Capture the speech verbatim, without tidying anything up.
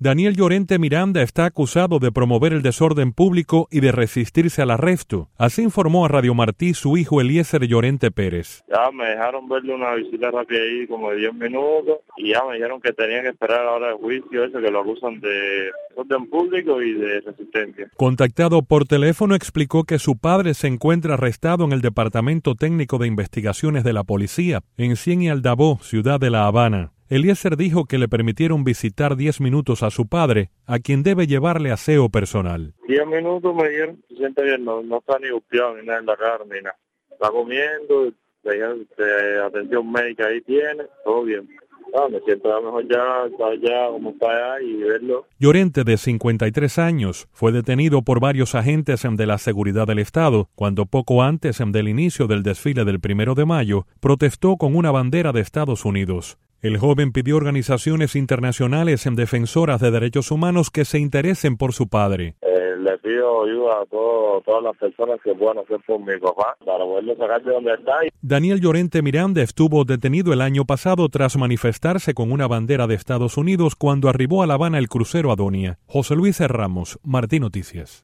Daniel Llorente Miranda está acusado de promover el desorden público y de resistirse al arresto. Así informó a Radio Martí su hijo Eliezer Llorente Pérez. Ya me dejaron verle una visita rápida ahí como de diez minutos y ya me dijeron que tenía que esperar a la hora del juicio, eso que lo acusan de desorden público y de resistencia. Contactado por teléfono, explicó que su padre se encuentra arrestado en el Departamento Técnico de Investigaciones de la Policía, en Cien y Aldabó, ciudad de La Habana. Eliezer dijo que le permitieron visitar diez minutos a su padre, a quien debe llevarle aseo personal. Diez minutos me dieron, se siente bien, no, no está ni golpeado ni nada en la cara ni nada. Está comiendo, le dijeron que atención médica ahí tiene, todo bien. Ah, me siento a lo mejor ya, ya como está allá y verlo. Llorente, de cincuenta y tres años, fue detenido por varios agentes de la seguridad del Estado cuando poco antes del inicio del desfile del primero de mayo protestó con una bandera de Estados Unidos. El joven pidió a organizaciones internacionales en defensoras de derechos humanos que se interesen por su padre. Eh, le pido ayuda a todo, todas las personas que puedan hacer por mi papá para poderlo sacar de donde está. Daniel Llorente Miranda estuvo detenido el año pasado tras manifestarse con una bandera de Estados Unidos cuando arribó a La Habana el crucero Adonia. José Luis Ramos, Martí Noticias.